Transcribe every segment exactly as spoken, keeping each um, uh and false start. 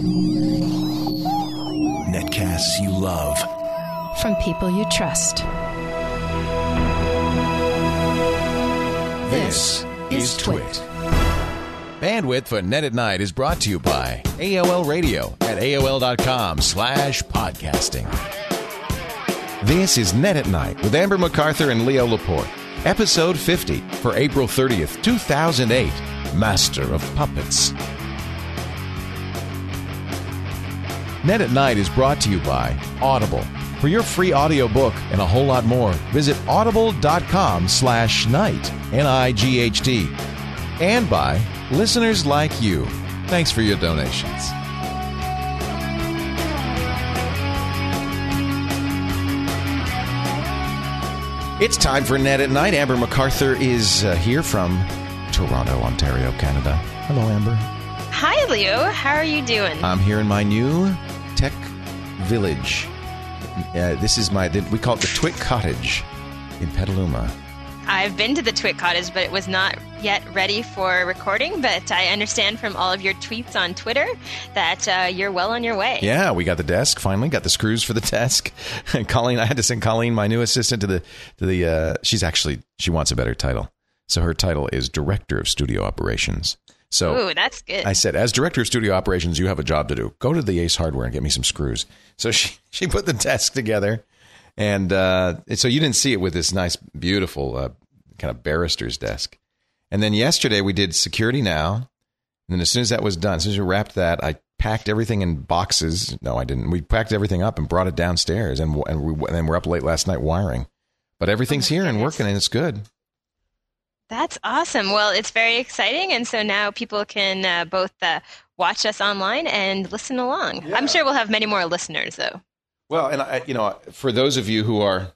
Netcasts you love. From people you trust. This is Twit. Bandwidth for Net at Night is brought to you by A O L Radio at A O L dot com slash podcasting. This is Net at Night with Amber MacArthur and Leo Laporte. Episode fifty for April thirtieth, two thousand eight. Master of Puppets. Net at Night is brought to you by Audible. For your free audiobook and a whole lot more, visit audible.com slash night, N I G H T. And by listeners like you. Thanks for your donations. It's time for Net at Night. Amber MacArthur is uh, here from Toronto, Ontario, Canada. Hello, Amber. Hi, Leo. How are you doing? I'm here in my new tech village. Uh, this is my, we call it the Twit Cottage in Petaluma. I've been to the Twit Cottage, but it was not yet ready for recording. But I understand from all of your tweets on Twitter that uh, you're well on your way. Yeah, we got the desk finally, got the screws for the desk. And Colleen, I had to send Colleen, my new assistant, to the to the. Uh, she's actually she wants a better title, so her title is Director of Studio Operations. So Ooh, that's good. I said, as Director of Studio Operations, you have a job to do. Go to the Ace Hardware and get me some screws. So she she put the desk together. And uh, so you didn't see it with this nice, beautiful uh, kind of barrister's desk. And then yesterday we did Security Now. And then as soon as that was done, as soon as we wrapped that, I packed everything in boxes. No, I didn't. We packed everything up and brought it downstairs. And and, we, and then we're up late last night wiring. But everything's oh here goodness. and working, and it's good. That's awesome. Well, it's very exciting. And so now people can uh, both uh, watch us online and listen along. Yeah. I'm sure we'll have many more listeners, though. Well, and I, you know, for those of you who are,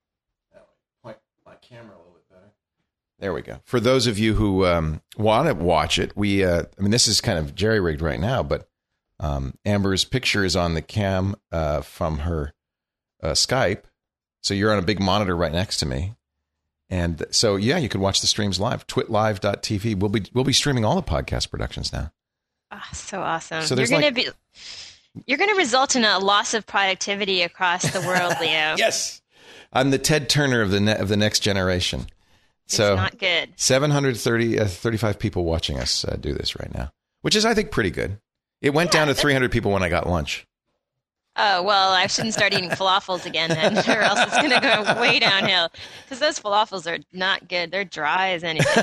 point my camera a little bit better. There we go. For those of you who um, want to watch it, we, uh, I mean, this is kind of jerry rigged right now, but um, Amber's picture is on the cam uh, from her uh, Skype, so you're on a big monitor right next to me, and so yeah, you could watch the streams live. twit live dot t v. We'll be we'll be streaming all the podcast productions now. Oh, so awesome! So you're going like, to be. You're going to result in a loss of productivity across the world, Leo. Yes. I'm the Ted Turner of the ne- of the next generation. So it's not good. seven hundred thirty, uh, thirty-five people watching us uh, do this right now, which is, I think, pretty good. It went yeah, down to three hundred people when I got lunch. Oh, well, I shouldn't start eating falafels again then, or else it's going to go way downhill. Because those falafels are not good. They're dry as anything.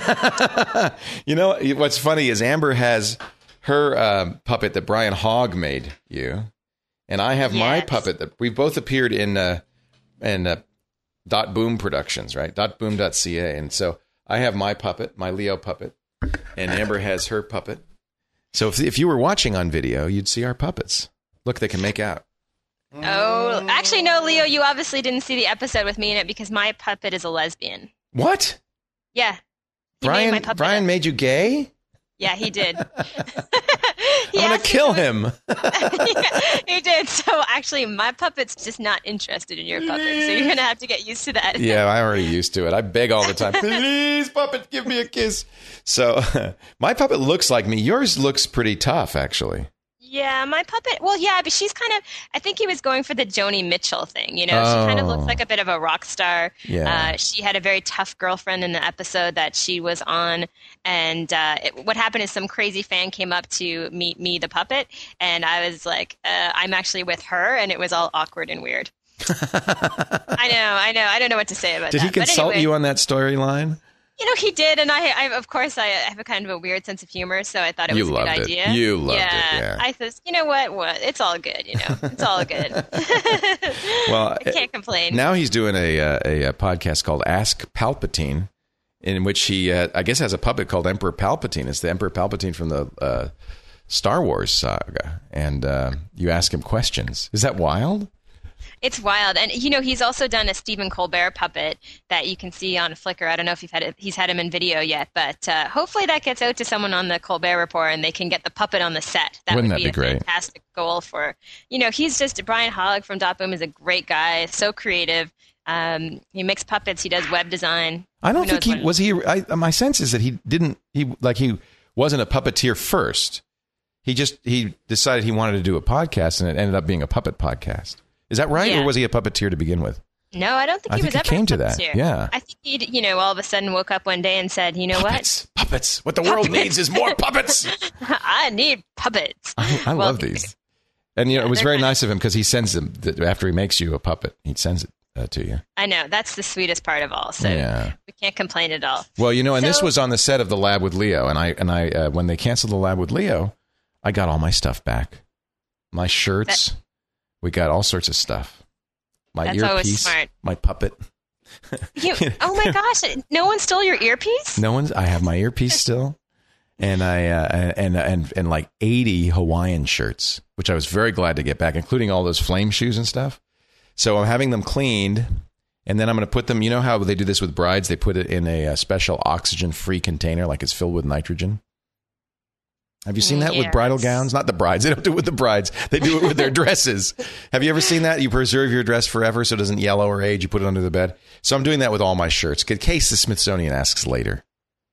You know, what's funny is Amber has her uh, puppet that Brian Hogg made you, and I have yes. my puppet that we've both appeared in uh, in uh, Dot Boom Productions, right? dot boom dot c a. And so I have my puppet, my Leo puppet, and Amber has her puppet. So if if you were watching on video, you'd see our puppets. Look, they can make out. Oh, actually, no, Leo, you obviously didn't see the episode with me in it because my puppet is a lesbian. What? Yeah. He Brian made my puppet Brian a- made you gay? Yeah, he did. he I'm going to kill him. Yeah, he did. So actually, my puppet's just not interested in your puppet. So you're going to have to get used to that. Yeah, I'm already used to it. I beg all the time. Please, puppet, give me a kiss. So my puppet looks like me. Yours looks pretty tough, actually. Yeah, my puppet. Well, yeah, but she's kind of. I think he was going for the Joni Mitchell thing. You know, oh. she kind of looks like a bit of a rock star. Yeah. Uh, she had a very tough girlfriend in the episode that she was on, and uh, it, what happened is some crazy fan came up to meet me, the puppet, and I was like, uh, I'm actually with her, and it was all awkward and weird. I know, I know, I don't know what to say about Did that. Did he consult anyway, you on that storyline? You know, he did, and I, I, of course, I have a kind of a weird sense of humor, so I thought it was you a good loved idea. It. You loved yeah. it, yeah. I thought, you know what, what? It's all good, you know. It's all good. Well, I can't complain. Now he's doing a, a, a podcast called Ask Palpatine, in which he, uh, I guess, has a puppet called Emperor Palpatine. It's the Emperor Palpatine from the uh, Star Wars saga, and uh, you ask him questions. Is that wild? It's wild. And, you know, he's also done a Stephen Colbert puppet that you can see on Flickr. I don't know if you've had it, he's had him in video yet, but uh, hopefully that gets out to someone on the Colbert Report and they can get the puppet on the set. That Wouldn't would that be, be a great? Fantastic goal for, you know, he's just, Brian Hogg from Dot Boom is a great guy, so creative. Um, he makes puppets. He does web design. I don't think he, was he, I, my sense is that he didn't, he like he wasn't a puppeteer first. He just he decided he wanted to do a podcast, and it ended up being a puppet podcast. Is that right, Yeah. or was he a puppeteer to begin with? No, I don't think I he think was he ever came a to that. puppeteer. Yeah. I think he, you know, all of a sudden woke up one day and said, "You know Puppets, puppets. What the world needs is more puppets. what? I need puppets." I, I Well, love these. And you know, it was they're very kind of- nice of him because he sends them th- after he makes you a puppet. He sends it uh, to you. I know that's the sweetest part of all. So Yeah. we can't complain at all. Well, you know, and this So- was on the set of The Lab with Leo, and I and I uh, when they canceled The Lab with Leo, I got all my stuff back, my shirts. We got all sorts of stuff. My That's always earpiece, smart. my puppet. You, oh my gosh! No one stole your earpiece? No one's. I have my earpiece still, and I uh, and and and like eighty Hawaiian shirts, which I was very glad to get back, including all those flame shoes and stuff. So I'm having them cleaned, and then I'm going to put them. You know how they do this with brides? They put it in a, a special oxygen-free container, like it's filled with nitrogen. Have you seen that with Yes. bridal gowns? Not the brides. They don't do it with the brides. They do it with their dresses. Have you ever seen that? You preserve your dress forever so it doesn't yellow or age. You put it under the bed. So I'm doing that with all my shirts, in case the Smithsonian asks later.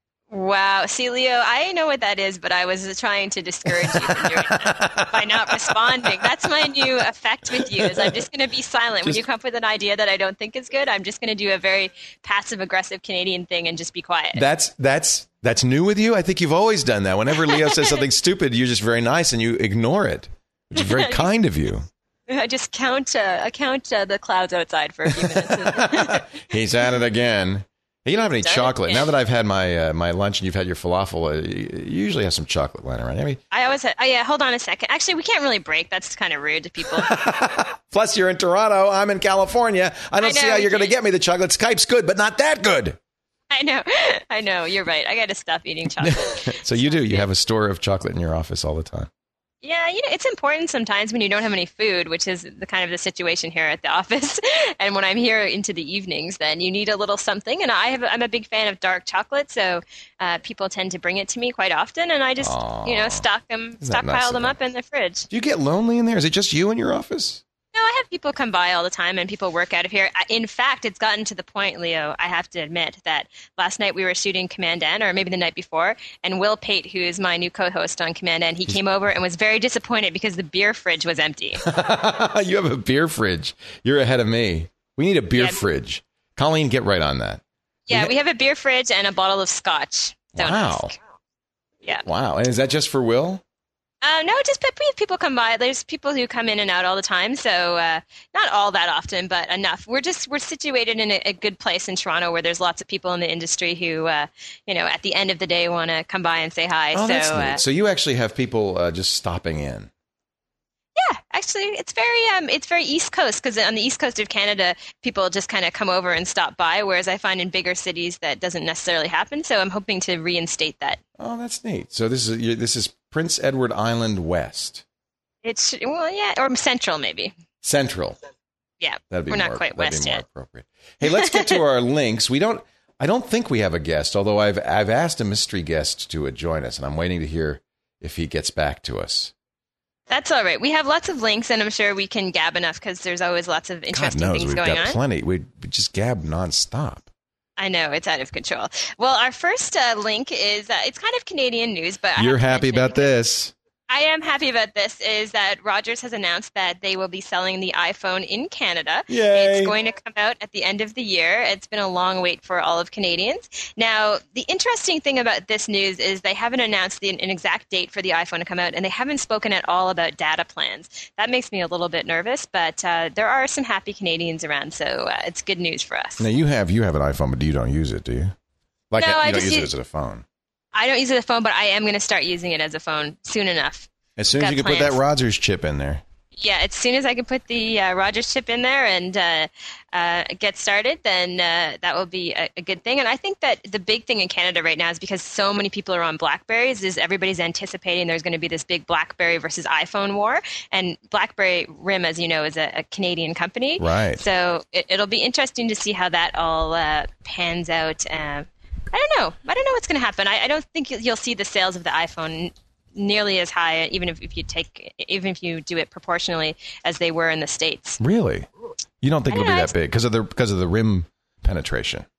Wow. See, Leo, I know what that is, but I was trying to discourage you from doing that by not responding. That's my new effect with you, is I'm just going to be silent. when Just- you come up with an idea that I don't think is good, I'm just going to do a very passive-aggressive Canadian thing and just be quiet. That's that's that's new with you. I think you've always done that. Whenever Leo says something stupid, you're just very nice and you ignore it, which is very kind of you. I just count, uh, I count uh, the clouds outside for a few minutes. He's at it again. You don't have any Done it chocolate. again. Now that I've had my uh, my lunch and you've had your falafel, uh, you you usually have some chocolate lying around. I mean, I always, oh yeah, hold on a second. Actually, we can't really break. That's kind of rude to people. plus, you're in Toronto. I'm in California. I don't I see know, how you're we going to can't- get me the chocolate. Skype's good, but not that good. I know, I know. You're right. I got to stop eating chocolate. So you do. You have a store of chocolate in your office all the time. Yeah, you know, it's important sometimes when you don't have any food, which is the kind of the situation here at the office. And when I'm here into the evenings, then you need a little something. And I have, I'm a big fan of dark chocolate, so uh, people tend to bring it to me quite often, and I just, Aw. you know, stock them, Isn't that nice stockpile of them them? up in the fridge. Do you get lonely in there? Is it just you in your office? No, I have people come by all the time, and people work out of here. In fact, it's gotten to the point, Leo, I have to admit, that last night we were shooting Command N, or maybe the night before, and Will Pate, who is my new co-host on Command N, he came over and was very disappointed because the beer fridge was empty. You have a beer fridge. You're ahead of me. We need a beer Yeah. fridge. Colleen, get right on that. Yeah, We we have a beer fridge and a bottle of scotch. Don't Wow. ask. Yeah. Wow. And is that just for Will? Uh, no, just pe- people come by. There's people who come in and out all the time, so uh, not all that often, but enough. We're just we're situated in a, a good place in Toronto where there's lots of people in the industry who, uh, you know, at the end of the day want to come by and say hi. Oh, so that's neat. uh, So you actually have people uh, just stopping in. yeah, actually, it's very um, it's very East Coast, because on the East Coast of Canada, people just kind of come over and stop by, whereas I find in bigger cities that doesn't necessarily happen. So I'm hoping to reinstate that. Oh, that's neat. So this is you- this is Prince Edward Island West, It's well, yeah, or Central maybe. Central. Yeah, That'd be we're not more, quite that'd west be more yet. appropriate. Hey, let's get to our links. We don't. I don't think we have a guest, although I've I've asked a mystery guest to uh, join us, and I'm waiting to hear if he gets back to us. That's all right. We have lots of links, and I'm sure we can gab enough because there's always lots of God interesting knows things we've going got on. plenty. We we just gab nonstop. I know, it's out of control. Well, our first uh, link is, uh, it's kind of Canadian news, but I You're have to happy mention it about this? I am happy about this, is that Rogers has announced that they will be selling the iPhone in Canada. Yay. It's going to come out at the end of the year. It's been a long wait for all of Canadians. Now, the interesting thing about this news is they haven't announced the, an exact date for the iPhone to come out, and they haven't spoken at all about data plans. That makes me a little bit nervous, but uh, there are some happy Canadians around, so uh, it's good news for us. Now you have you have an iPhone, but you don't use it, do you? Like No, you I don't just use it use- as a phone. I don't use it as a phone, but I am going to start using it as a phone soon enough. As soon as Got you can put plans. that Rogers chip in there. Yeah, as soon as I can put the uh, Rogers chip in there and uh, uh, get started, then uh, that will be a, a good thing. And I think that the big thing in Canada right now is because so many people are on BlackBerries, is everybody's anticipating there's going to be this big BlackBerry versus iPhone war. And BlackBerry RIM, as you know, is a, a Canadian company. Right. So it, it'll be interesting to see how that all uh, pans out. Uh, I don't know. I don't know what's going to happen. I, I don't think you'll- you'll see the sales of the iPhone nearly as high, even if, if you take, even if you do it proportionally as they were in the States. Really? You don't think I it'll be don't know, that big because of the because of the rim penetration?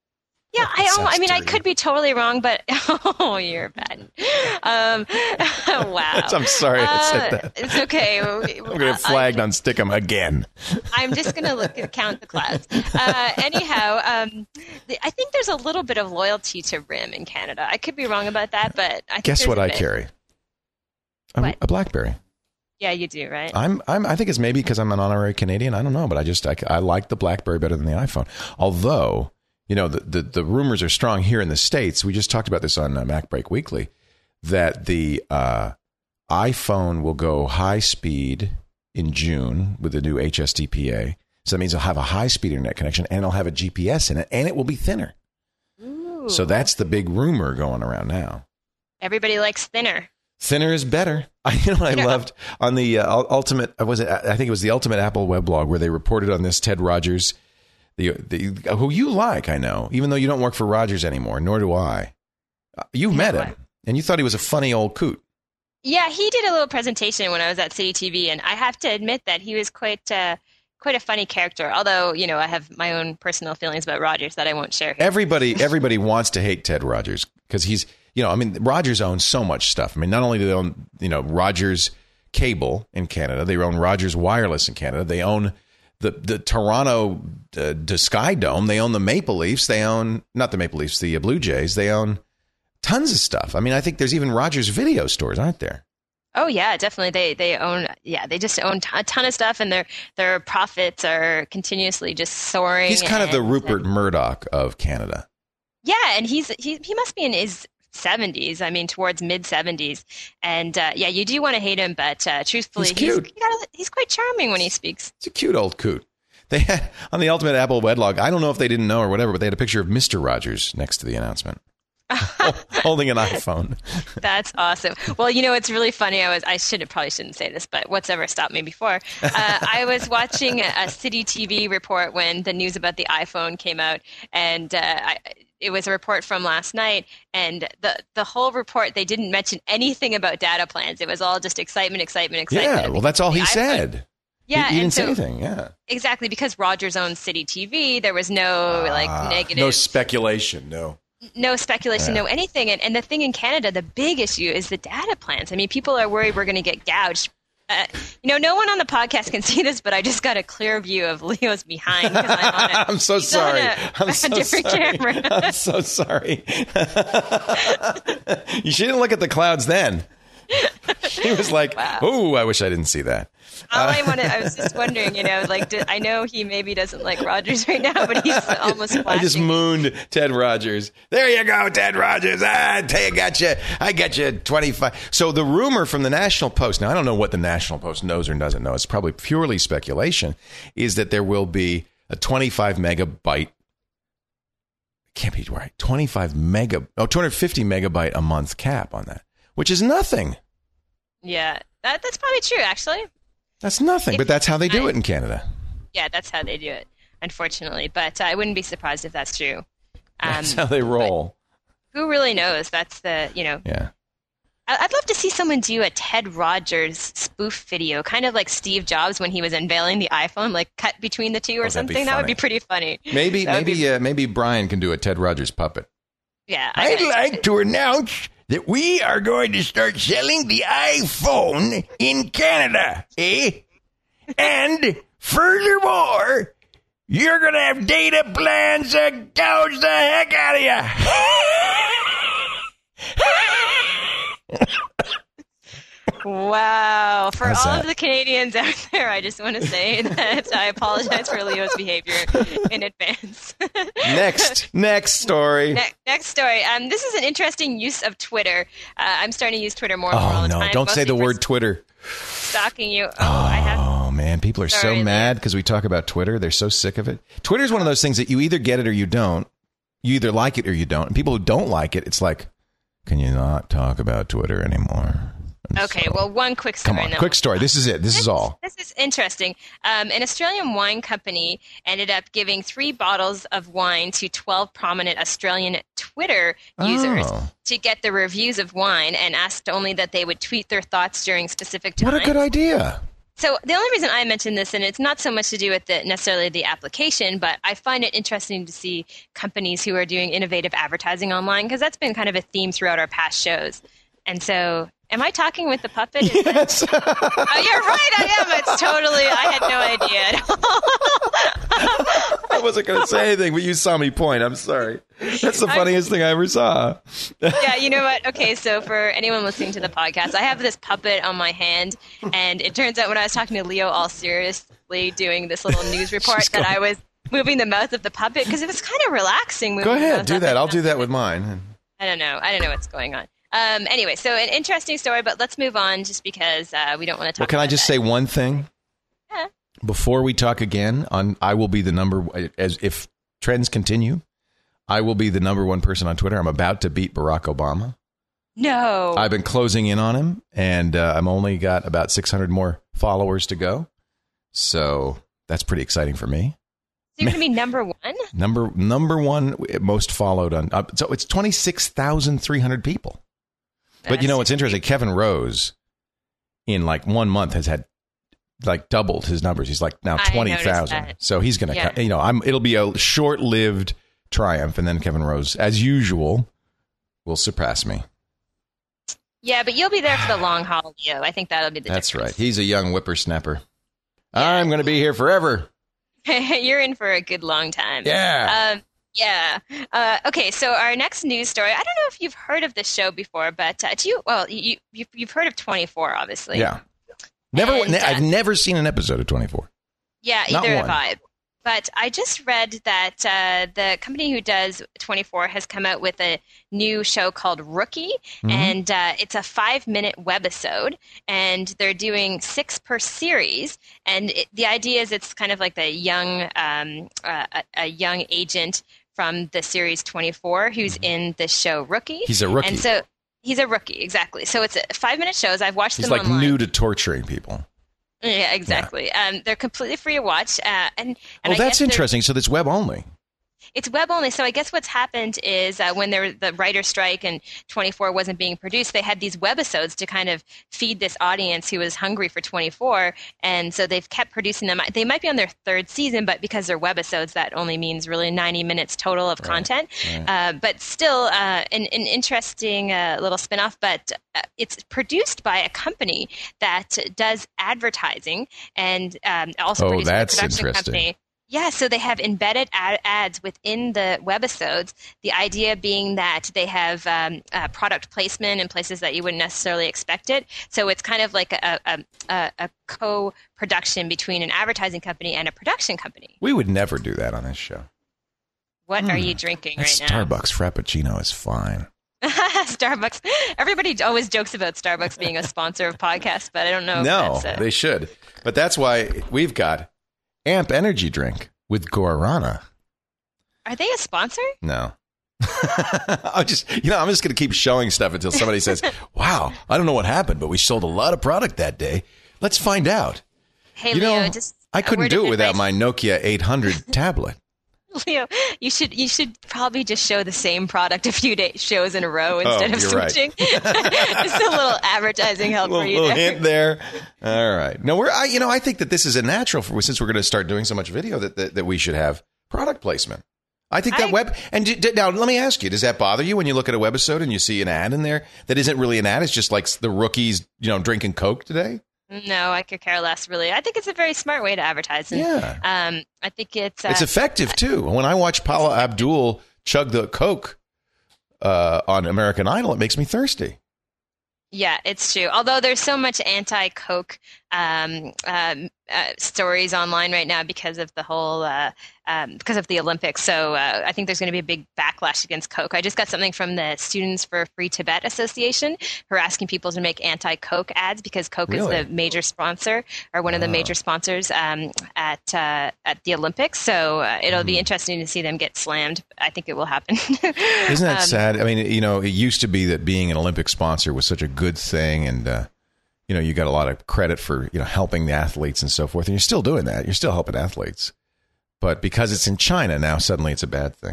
Yeah, I That almost, I sounds mean, I dirty. could be totally wrong, but oh, you're bad. Um, wow. I'm sorry I said Uh, that. It's okay. I'm going to get flagged on Stickum again. I'm just going to look at count the clouds. Uh, anyhow, um, the, I think there's a little bit of loyalty to RIM in Canada. I could be wrong about that, but I think Guess there's what a I bit. carry? A, What? a BlackBerry. Yeah, you do, right? I'm, I'm, I think it's maybe because I'm an honorary Canadian. I don't know, but I just, I, I like the BlackBerry better than the iPhone. Although, you know, the, the, the rumors are strong here in the States. We just talked about this on uh, MacBreak Weekly, that the uh, iPhone will go high speed in June with the new H S T P A. So that means it'll have a high speed internet connection and it'll have a G P S in it and it will be thinner. Ooh. So that's the big rumor going around now. Everybody likes thinner. Thinner is better. I, you know what I Yeah. loved on the uh, ul- ultimate, uh, was it? I think it was the Ultimate Apple weblog where they reported on this Ted Rogers, the, the who you like, I know, even though you don't work for Rogers anymore, nor do I. Uh, You met No, him, and you thought he was a funny old coot. Yeah, he did a little presentation when I was at City T V, and I have to admit that he was quite uh, quite a funny character. Although, you know, I have my own personal feelings about Rogers that I won't share here. Everybody, everybody wants to hate Ted Rogers because he's, you know, I mean, Rogers owns so much stuff. I mean, not only do they own, you know, Rogers Cable in Canada, they own Rogers Wireless in Canada. They own the the Toronto uh, the Sky Dome. They own the Maple Leafs. They own not the Maple Leafs, the uh, Blue Jays. They own tons of stuff. I mean, I think there's even Rogers video stores, aren't there? Oh yeah, definitely. They they own yeah they just own a ton of stuff, and their their profits are continuously just soaring. He's kind of the and- Rupert Murdoch of Canada. Yeah, and he's he he must be in his seventies. I mean, towards mid seventies. And uh, yeah, you do want to hate him, but uh, truthfully, He's cute. He's, he got a- he's quite charming when he speaks. It's a cute old coot. They had on the Ultimate Apple Wedlog. I don't know if they didn't know or whatever, but they had a picture of Mister Rogers next to the announcement, holding an iPhone. That's awesome. Well, you know, it's really funny. I was I should probably shouldn't say this, but what's ever stopped me before? Uh, I was watching a, a City T V report when the news about the iPhone came out, and uh, I, it was a report from last night. And the the whole report, they didn't mention anything about data plans. It was all just excitement, excitement, excitement. Yeah, well, that's all The he iPhone- said. Yeah, he, he and didn't say so, anything. Yeah, exactly, because Rogers owns City T V. There was no like Ah, negative. no speculation. No. No speculation, Yeah. no anything. And, and the thing in Canada, the big issue is the data plans. I mean, people are worried we're going to get gouged. Uh, you know, no one on the podcast can see this, but I just got a clear view of Leo's behind. 'Cause I'm, on a, I'm so he's on sorry. a- I'm a so different sorry. camera. I'm so sorry. You shouldn't look at the clouds then. He was like, Wow. "Oh, I wish I didn't see that." All I wanted, I was just wondering, you know, like, did, I know he maybe doesn't like Rogers right now, but he's almost I just flashing. mooned Ted Rogers. There you go, Ted Rogers. Ah, I got you. I got you twenty-five. So the rumor from the National Post, now I don't know what the National Post knows or doesn't know. It's probably purely speculation, is that there will be a twenty-five megabyte, can't be right, twenty-five mega, oh, two hundred fifty megabyte a month cap on that, which is nothing. Yeah, that, that's probably true, actually. That's nothing, If- but that's how they do I- it in Canada. Yeah, that's how they do it, unfortunately. But uh, I wouldn't be surprised if that's true. Um, That's how they roll. Who really knows? That's the, you know, Yeah. I- I'd love to see someone do a Ted Rogers spoof video, kind of like Steve Jobs when he was unveiling the iPhone, like cut between the two or Oh, that'd be something. That would funny. be pretty funny. Maybe, That would maybe, be- uh, maybe Brian can do a Ted Rogers puppet. Yeah. I- I'd like to announce that we are going to start selling the iPhone in Canada, eh? And furthermore, you're going to have data plans that gouge the heck out of you. Wow. For How's all that? of the Canadians out there, I just want to say that I apologize for Leo's behavior in advance. Next, next story. Ne- next story. Um, this is an interesting use of Twitter. Uh, I'm starting to use Twitter more and more all Oh the no! time. Don't say mostly the for word Twitter. stalking you. Oh, I have. Oh man, people are Sorry, so Leah. mad because we talk about Twitter. They're so sick of it. Twitter is one of those things that you either get it or you don't. You either like it or you don't. And people who don't like it, it's like, can you not talk about Twitter anymore? And Okay, so- well, one quick story. come on, and then quick we'll- story. This is it. This is all. This is interesting. Um, an Australian wine company ended up giving three bottles of wine to twelve prominent Australian Twitter users Oh. to get the reviews of wine, and asked only that they would tweet their thoughts during specific times. What a good idea. So the only reason I mentioned this, and it's not so much to do with the, necessarily the application, but I find it interesting to see companies who are doing innovative advertising online, because that's been kind of a theme throughout our past shows. And so, am I talking with the puppet? Is Yes. that- oh, you're right, I am. It's totally, I had no idea. I wasn't going to say anything, but you saw me point. I'm sorry. That's the funniest thing I ever saw. Yeah, you know what? Okay, so for anyone listening to the podcast, I have this puppet on my hand, and it turns out when I was talking to Leo all seriously doing this little news report that I was moving the mouth of the puppet because it was kind of relaxing. Moving Go the ahead, mouth do of that. it. I'll do that with mine. I don't know. I don't know what's going on. Um, anyway, so an interesting story, but let's move on just because uh, we don't want to talk Well, can about I just that. say one thing? Yeah. Before we talk again, on I will be the number, as if trends continue, I will be the number one person on Twitter. I'm about to beat Barack Obama. No. I've been closing in on him, and uh, I'm only got about six hundred more followers to go. So that's pretty exciting for me. So you're going to be number one? Number number one most followed on. Uh, so it's twenty-six thousand three hundred people. But you know what's interesting? Kevin Rose, in like one month, has had like doubled his numbers. He's like now I twenty noticed thousand. that. So he's gonna, Yeah. you know, I'm. It'll be a short-lived triumph, and then Kevin Rose, as usual, will surpass me. Yeah, but you'll be there for the long haul, Leo. I think that'll be the That's difference. right. He's a young whippersnapper. I'm going to be here forever. You're in for a good long time. Yeah. Um, yeah. Uh, okay, so our next news story. I don't know if you've heard of this show before, but uh, do you? Well, you, you you've heard of twenty-four, obviously. Yeah. Never. And, ne- uh, I've never seen an episode of twenty-four. Yeah, Not either have one. I. But I just read that uh, the company who does twenty-four has come out with a new show called Rookie, Mhm. and uh, it's a five-minute webisode, and they're doing six per series. And it, the idea is it's kind of like the young, um, uh, a, a young agent from the series twenty-four who's in the show Rookie. He's a rookie. And so he's a rookie, exactly. So it's a five-minute shows. I've watched He's them like online. new to torturing people. Yeah, exactly. Um, they're completely free to watch, uh, and, and Well, I that's guess they're- interesting. So that's web only. It's web only. So I guess what's happened is uh, when there was the writer strike and twenty-four wasn't being produced, they had these webisodes to kind of feed this audience who was hungry for twenty-four, and so they've kept producing them. They might be on their third season, but because they're webisodes, that only means really ninety minutes total of content. Uh, but still, uh, an, an interesting uh, little spinoff. But uh, it's produced by a company that does advertising and um, also Oh, produces a that's production interesting. company. Yeah, so they have embedded ad- ads within the webisodes. The idea being that they have um, uh, product placement in places that you wouldn't necessarily expect it. So it's kind of like a, a, a, a co-production between an advertising company and a production company. We would never do that on this show. What are you drinking That right now? Starbucks Frappuccino is fine. Starbucks. Everybody always jokes about Starbucks being a sponsor of podcasts, but I don't know. No, if that's a- they should. But that's why we've got Amp Energy Drink with Guarana. Are they a sponsor? No. I'm just, you know, I'm just going to keep showing stuff until somebody says, wow, I don't know what happened, but we sold a lot of product that day. Let's find out. Hey, You Leo, know, just I a couldn't word do of it without advice. my Nokia eight hundred tablet. Leo, you should you should probably just show the same product a few day, shows in a row instead of you're right. switching. Just a little advertising help little, for you little there. hint there. All right. No, we're, I, you know, I think that this is a natural for, since we're going to start doing so much video that, that, that we should have product placement. I think that I- web, and d- d- now let me ask you, does that bother you when you look at a webisode and you see an ad in there that isn't really an ad? It's just like the rookies, you know, drinking Coke today? No, I could care less. Really, I think it's a very smart way to advertise. And, Yeah. um, I think it's uh, It's effective too. When I watch Paula Abdul chug the Coke uh, on American Idol, it makes me thirsty. yeah, it's true. Although there's so much anti-Coke um, um, uh, stories online right now because of the whole uh, um, because of the Olympics. So uh, I think there's going to be a big backlash against Coke. I just got something from the Students for Free Tibet Association who are asking people to make anti-Coke ads because Coke Really? is the major sponsor or one of the major sponsors um, at uh, at the Olympics. So uh, it'll Hmm. be interesting to see them get slammed. I think it will happen. Isn't that Um, sad? I mean, you know, it used to be that being an Olympic sponsor was such a good thing, and uh, you know, you got a lot of credit for, you know, helping the athletes and so forth, and you're still doing that. You're still helping athletes, but because it's in China now, suddenly it's a bad thing.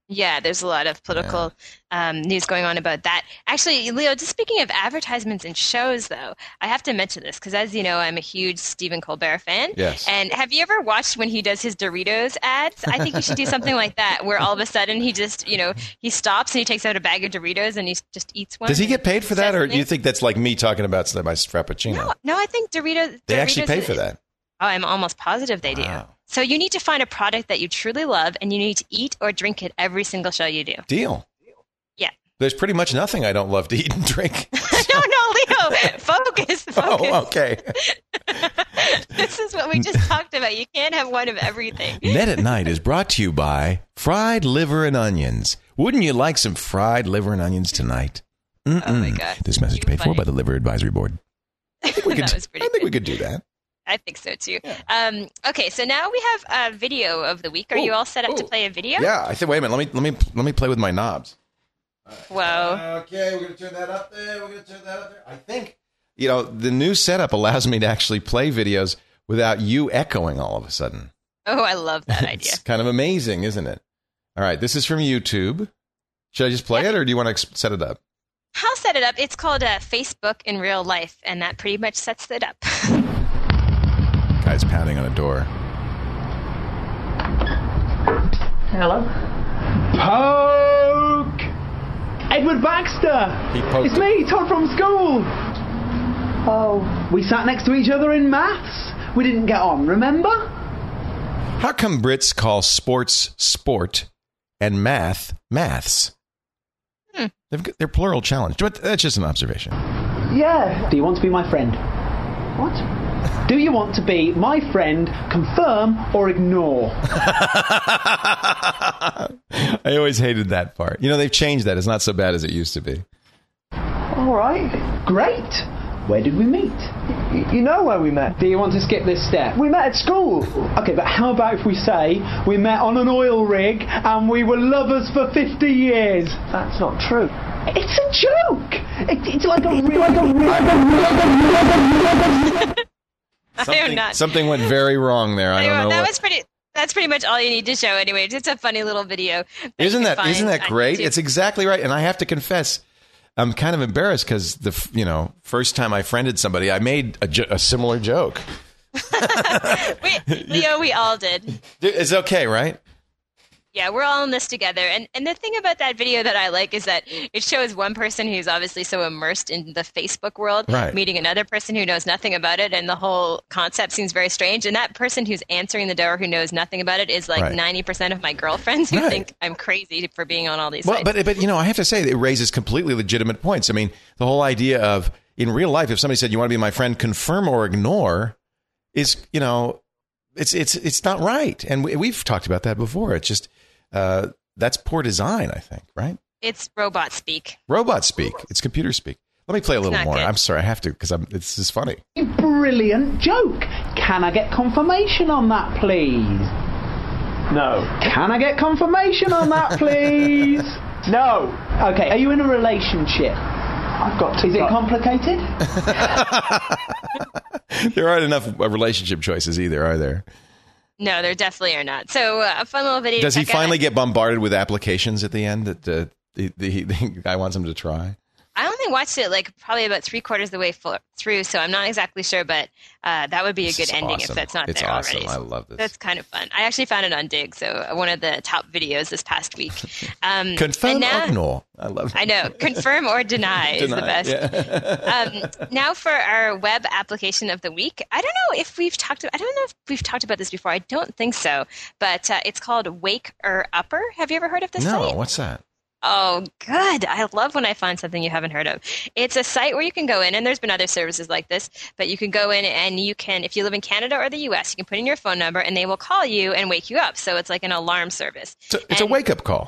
Yeah, there's a lot of political yeah. um, news going on about that. Actually, Leo, just speaking of advertisements and shows, though, I have to mention this because, as you know, I'm a huge Stephen Colbert fan. Yes. And have you ever watched when he does his Doritos ads? I think you should do something like that, where all of a sudden he just, you know, he stops and he takes out a bag of Doritos and he just eats one. Does he get paid for that, or something. do you think that's like me talking about my Frappuccino? No, no, I think Doritos. They Doritos actually pay is, for that. Oh, I'm almost positive they Wow. do. So you need to find a product that you truly love, and you need to eat or drink it every single show you do. Deal. Yeah. There's pretty much nothing I don't love to eat and drink. no, no, Leo, focus, focus. Oh, okay. This is what we just talked about. You can't have one of everything. Net at Night is brought to you by Fried Liver and Onions. Wouldn't you like some fried liver and onions tonight? Mm-mm. Oh, my God. This message You paid funny. for by the Liver Advisory Board. I think we could, That was pretty I think good. we could do that. I think so, too. Yeah. Um, okay, so now we have a video of the week. Are Ooh, you all set up to ooh. play a video? Yeah, I think. Wait a minute. Let me let me let me play with my knobs. Whoa. Okay, we're gonna turn that up there. We're gonna turn that up there. I think you know the new setup allows me to actually play videos without you echoing all of a sudden. Oh, I love that idea. It's kind of amazing, isn't it? All right, this is from YouTube. Should I just play Yeah. it, or do you want to ex- set it up? I'll set it up. It's called uh, Facebook in Real Life, and that pretty much sets it up. Guy's pounding on a door. Hello? Poke! Edward Baxter! He poked It's it. me, Todd from school! Oh. We sat next to each other in maths. We didn't get on, remember? How come Brits call sports sport and math maths? Hmm. They've got, they're plural challenge. But that's just an observation. Yeah. Do you want to be my friend? What? Do you want to be my friend, confirm or ignore? I always hated that part. You know, they've changed that. It's not so bad as it used to be. All right. Great. Where did we meet? You know where we met? Do you want to skip this step? We met at school. Okay, but how about if we say we met on an oil rig and we were lovers for fifty years? That's not true. It's a joke! It, it's like a real... Like a real I am Something, not. something went very wrong there. I Anyway, don't know that what. was pretty. That's pretty much all you need to show. Anyway, it's a funny little video. That Isn't you can that find isn't that on great? YouTube. It's exactly right. And I have to confess, I'm kind of embarrassed because the f- you know first time I friended somebody, I made a, jo- a similar joke. we, Leo, we all did. It's okay, right? Yeah, we're all in this together. And and the thing about that video that I like is that it shows one person who's obviously so immersed in the Facebook world Right. meeting another person who knows nothing about it, and the whole concept seems very strange. And that person who's answering the door who knows nothing about it is like Right. ninety percent of my girlfriends who Right. think I'm crazy for being on all these Well, sites. but but you know, I have to say it raises completely legitimate points. I mean, the whole idea of in real life, if somebody said you want to be my friend, confirm or ignore, is you know, it's it's it's not right. And we, we've talked about that before. It's just uh, that's poor design, I think. Right? It's robot speak. Robot speak. It's computer speak. Let me play a little not more. good. I'm sorry, I have to because I'm. This is funny. Brilliant joke. Can I get confirmation on that, please? No. Can I get confirmation on that, please? No. Okay, are you in a relationship? I've got to. Is it complicated? There aren't enough uh, relationship choices either, are there? No, there definitely are not. So uh, a fun little video. Does he check out. finally get bombarded with applications at the end that uh, the, the, the guy wants him to try? I only watched it like probably about three quarters of the way full, through, so I'm not exactly sure, but uh, that would be a This good is ending awesome. if that's not It's there awesome. already. I love this. That's kind of fun. I actually found it on Dig, so one of the top videos this past week. Um, Confirm and now, or ignore. I love it. I know. Confirm or deny, is the Deny, best. yeah. um, now for our web application of the week. I don't know if we've talked. I don't know if we've talked about this before. I don't think so. But uh, it's called Wake or Upper. Have you ever heard of this No, site? what's that? Oh, good. I love when I find something you haven't heard of. It's a site where you can go in, and there's been other services like this, but you can go in and you can, if you live in Canada or the U S, you can put in your phone number and they will call you and wake you up. So it's like an alarm service. It's a, it's a And- wake-up call.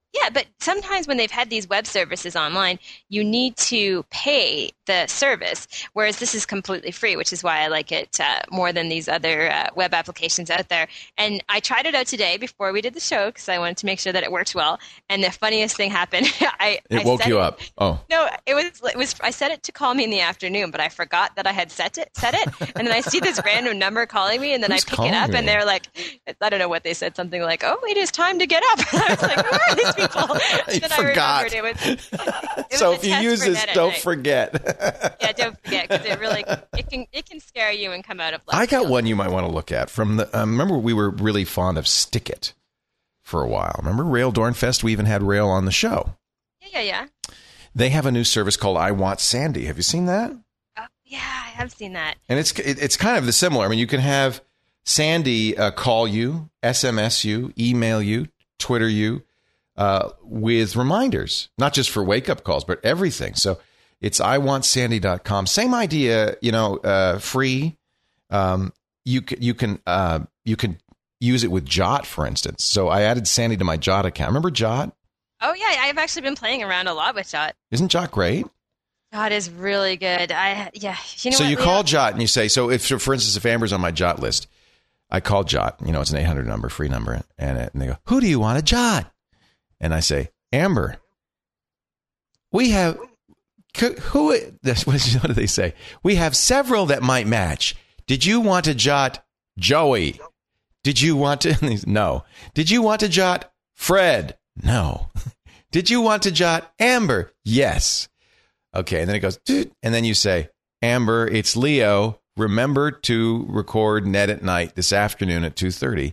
Yeah, but sometimes when they've had these web services online, you need to pay the service, whereas this is completely free, which is why I like it uh, more than these other uh, web applications out there. And I tried it out today before we did the show because I wanted to make sure that it worked well. And the funniest thing happened. I It I woke set you it- up. Oh. No, it was it was. I set it to call me in the afternoon, but I forgot that I had set it. Set it, and then I see this random number calling me, and then Who's I pick calling it up, you? and they're like, I don't know what they said, something like, "Oh, it is time to get up." And I was like, "Who are these people?" You then forgot. I remembered it was. It was So a if you test use for this, Net at don't Night. forget. Yeah, don't forget because it really it can it can scare you and come out of left I got field. one you might want to look at from the. Um, remember, we were really fond of Stick It for a while. Remember Rail Dornfest? We even had Rail on the show. Yeah, yeah, yeah. They have a new service called I Want Sandy. Have you seen that? Oh, yeah, I have seen that. And it's it, it's kind of the similar. I mean, you can have Sandy uh, call you, S M S you, email you, Twitter you, uh, with reminders, not just for wake up calls, but everything. So it's I want sandy dot com. Same idea, you know, uh, free. Um, you can you can uh, you can use it with Jot, for instance. So I added Sandy to my Jot account. Remember Jot? Oh yeah, I've actually been playing around a lot with Jot. Isn't Jot great? Jot is really good. I yeah. You know So what, you Leo? call Jot and you say, so if, for instance, if Amber's on my Jot list, I call Jot, you know, it's an eight hundred number, free number. And, and they go, who do you want to Jot? And I say, Amber, we have, who, this, what do they say? We have several that might match. Did you want to Jot Joey? Did you want to, no. Did you want to Jot Fred? No. Did you want to Jot Amber? Yes. Okay, and then it goes, "Doot," and then you say, Amber, it's Leo. Remember to record Net at Night this afternoon at two thirty.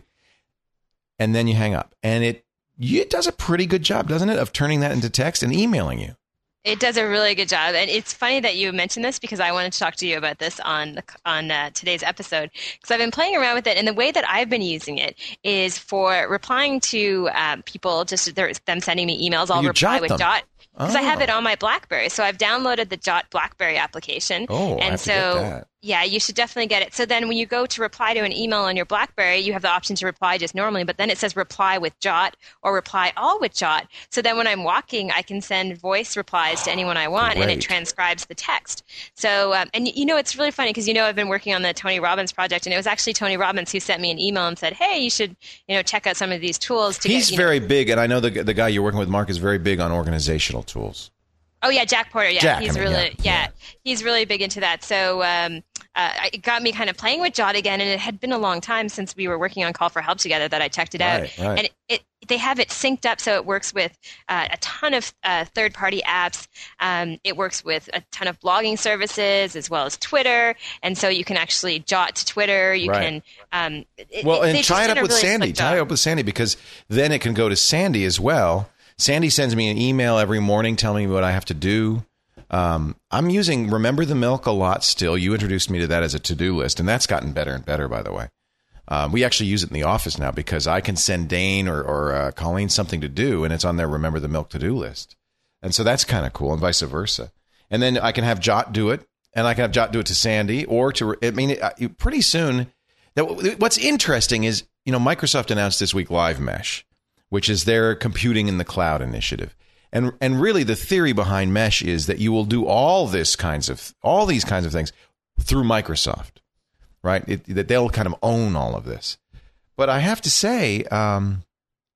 And then you hang up. And it, it does a pretty good job, doesn't it, of turning that into text and emailing you. It does a really good job, and it's funny that you mentioned this because I wanted to talk to you about this on on uh, today's episode because I've been playing around with it, and the way that I've been using it is for replying to um, people, just them sending me emails. I'll You reply jot with them. Jot because I have Oh. it on my BlackBerry, so I've downloaded the Jot BlackBerry application. Oh, I and have to so get that. yeah, you should definitely get it. So then when you go to reply to an email on your BlackBerry, you have the option to reply just normally, but then it says reply with Jot or reply all with Jot. So then when I'm walking, I can send voice replies to anyone I want, and it Great. transcribes the text. So, um, and you know, it's really funny because, you know, I've been working on the Tony Robbins project, and it was actually Tony Robbins who sent me an email and said, hey, you should, you know, check out some of these tools. To He's get, you know- very big, and I know the, the guy you're working with, Mark, is very big on organizational tools. Oh yeah, Jack Porter. Yeah, Jack, he's I mean, really yeah, yeah, yeah. he's really big into that. So um, uh, it got me kind of playing with Jot again, and it had been a long time since we were working on Call for Help together that I checked it out. Right, right. And it, it they have it synced up so it works with uh, a ton of uh, third-party apps. Um, it works with a ton of blogging services as well as Twitter, and so you can actually Jot to Twitter. You Right. can um, it, Well, it- and they just tie it did up a with really Sandy. slick Tie it job. up with Sandy because then it can go to Sandy as well. Sandy sends me an email every morning telling me what I have to do. Um, I'm using Remember the Milk a lot still. You introduced me to that as a to-do list, and that's gotten better and better, by the way. Um, we actually use it in the office now because I can send Dane or, or uh, Colleen something to do, and it's on their Remember the Milk to-do list. And so that's kind of cool, and vice versa. And then I can have Jot do it, and I can have Jot do it to Sandy, or to, I mean, uh, you- pretty soon, that, what's interesting is, you know, Microsoft announced this week Live Mesh, which is their computing in the cloud initiative. And and really the theory behind Mesh is that you will do all this kinds of all these kinds of things through Microsoft, right? It, that they'll kind of own all of this. But I have to say, um,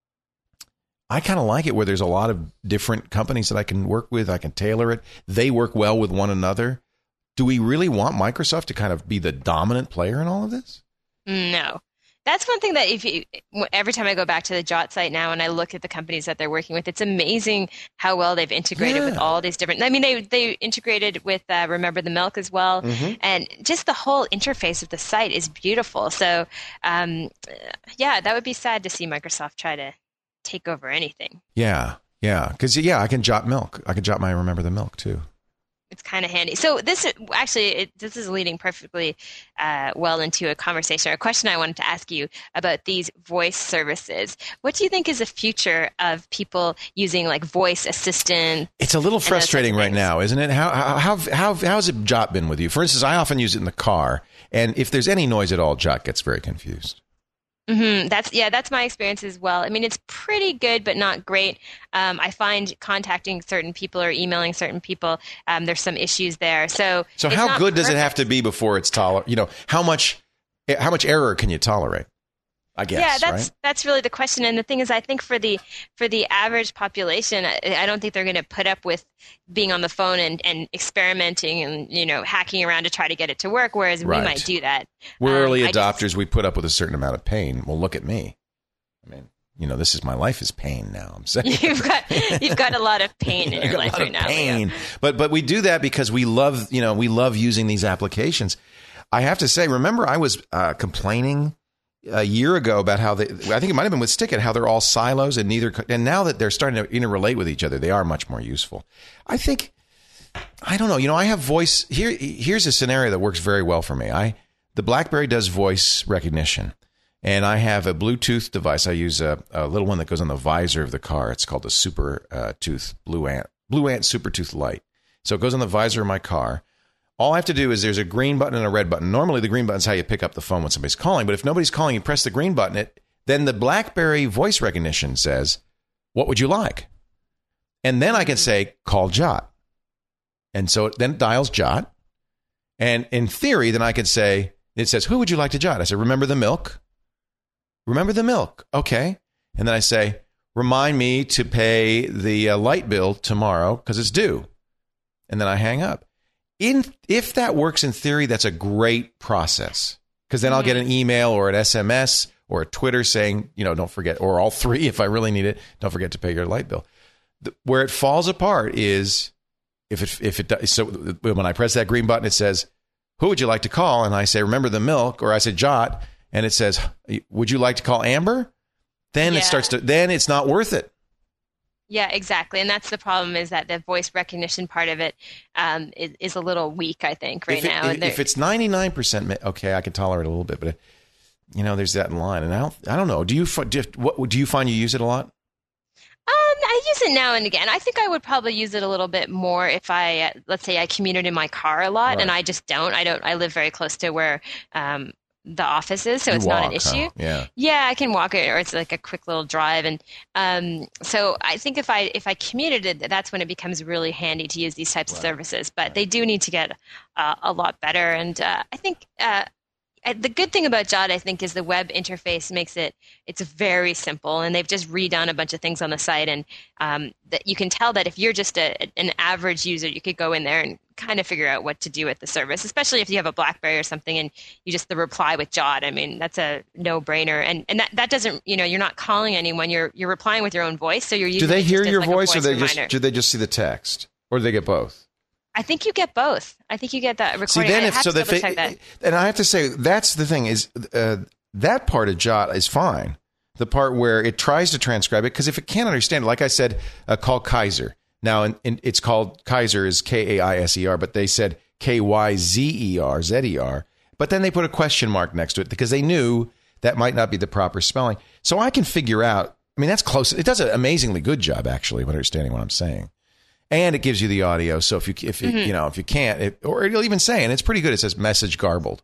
I kind of like it where there's a lot of different companies that I can work with. I can tailor it. They work well with one another. Do we really want Microsoft to kind of be the dominant player in all of this? No. That's one thing that if you, every time I go back to the Jot site now and I look at the companies that they're working with, it's amazing how well they've integrated with Yeah. all these different. I mean, they they integrated with uh, Remember the Milk as well, Mm-hmm. and just the whole interface of the site is beautiful. So, um, yeah, that would be sad to see Microsoft try to take over anything. Yeah, yeah. Because, yeah, I can Jot Milk. I can Jot my Remember the Milk, too. It's kind of handy. So this is- actually, it, this is leading perfectly uh, well into a conversation or a question I wanted to ask you about these voice services. What do you think is the future of people using like voice assistant? It's a little those frustrating types of right things. now, isn't it? How how how how how's it Jot been with you? For instance, I often use it in the car, and if there's any noise at all, Jot gets very confused. Mm-hmm. That's yeah, that's my experience as well. I mean, it's pretty good, but not great. Um, I find contacting certain people or emailing certain people, um, there's some issues there. So, So it's how not good does it perfect. have to be before it's tolerable? You know, how much how much error can you tolerate? I guess. Yeah, that's right? that's really the question. And the thing is, I think for the for the average population, I, I don't think they're going to put up with being on the phone and, and experimenting and you know hacking around to try to get it to work. Whereas Right. we might do that. We're Um, early I adopters. just- We put up with a certain amount of pain. Well, look at me. I mean, you know, this is my life is pain now. I'm saying You've got you've got a lot of pain in I your got a life lot right of now. Leo. pain. But but we do that because we love you know we love using these applications. I have to say, remember, I was uh, complaining a year ago about how they. I think it might have been with Stickit, how they're all silos and neither. And now that they're starting to interrelate with each other, they are much more useful. I think. I don't know. You know, I have voice here. Here's a scenario that works very well for me. I the BlackBerry does voice recognition. And I have a Bluetooth device. I use a, a little one that goes on the visor of the car. It's called the Super uh, Tooth Blue Ant Blue Ant Super Tooth Lite. So it goes on the visor of my car. All I have to do is there's a green button and a red button. Normally the green button is how you pick up the phone when somebody's calling. But if nobody's calling, you press the green button. It then the BlackBerry voice recognition says, "What would you like?" And then I can say, "Call Jot." And so it then it dials Jot. And in theory, then I could say, it says, "Who would you like to Jot?" I say, "Remember the milk." Remember the milk. Okay. And then I say, remind me to pay the uh, light bill tomorrow because it's due. And then I hang up. In If that works in theory, that's a great process because then I'll get an email or an S M S or a Twitter saying, you know, don't forget, or all three if I really need it, don't forget to pay your light bill. The, where it falls apart is if it, if it does. So when I press that green button, it says, who would you like to call? And I say, remember the milk, or I say, Jot. And it says, would you like to call Amber? Then Yeah. it starts to, then it's not worth it. Yeah, exactly. And that's the problem is that the voice recognition part of it um, is, is a little weak, I think, right if it, now. If, And they're- if it's ninety-nine percent, okay, I can tolerate it a little bit, but you know, there's that in line. And I don't, I don't know. Do you, fi- do you, what, do you find you use it a lot? Um, I use it now and again. I think I would probably use it a little bit more if I, uh, let's say I commuted in my car a lot, Right. and I just don't. I don't. I live very close to where um, the office is, so You it's not an walk, huh? issue. Yeah. Yeah, I can walk it, or it's like a quick little drive, and um, so I think if I if I commuted it, that's when it becomes really handy to use these types of services. But they do need to get uh, a lot better, and uh, I think. Uh, I- The good thing about Jot, I think, is the web interface makes it it's very simple, and they've just redone a bunch of things on the site, and um, that you can tell that if you're just a, an average user, you could go in there and kind of figure out what to do with the service, especially if you have a BlackBerry or something, and you just the reply with Jot. I mean, that's a no-brainer, and and that, that doesn't you know you're not calling anyone, you're you're replying with your own voice, so you're using. Do they it hear just as your like a voice, or they reminder. just do they just see the text, or do they get both? I think you get both. I think you get that recording. See, then I if have so, to if double check it, that. and I have to say that's the thing is uh, that part of Jot is fine. The part where it tries to transcribe it, because if it can't understand it, like I said, uh, call Kaiser. Now, in, in, it's called Kaiser is K A I S E R, but they said K Y Z E R, Z E R. But then they put a question mark next to it because they knew that might not be the proper spelling. So I can figure out. I mean, that's close. It does an amazingly good job, actually, of understanding what I'm saying. And it gives you the audio. So if you if you, Mm-hmm. you know if you can't, it, or it'll even say, and it's pretty good. It says message garbled.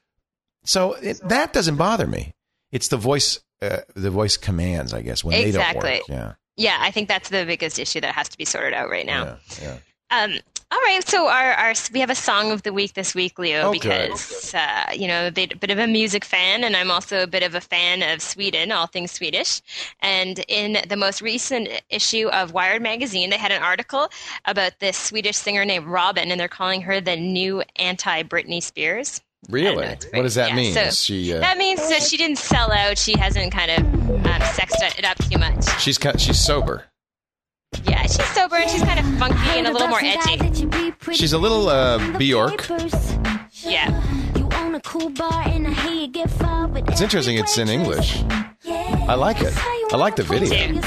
So it, that doesn't bother me. It's the voice uh, the voice commands, I guess, when Exactly. they don't work. Yeah. Yeah, I think that's the biggest issue that has to be sorted out right now. Yeah. Yeah. Um, all right, so our, our we have a song of the week this week, Leo, Oh, good. because uh, you know a bit, bit of a music fan, and I'm also a bit of a fan of Sweden, all things Swedish. And in the most recent issue of Wired magazine, they had an article about this Swedish singer named Robin, and they're calling her the new anti-Britney Spears. I know, Really? it's What great. does that Yeah, mean? so Is she uh, that means that she didn't sell out. She hasn't kind of um, sexed it up too much. she's kind, she's sober. Yeah, she's sober and she's kind of funky and a little more edgy. She's a little uh, Bjork. Yeah. It's interesting. It's in English. I like it. I like the video. Too.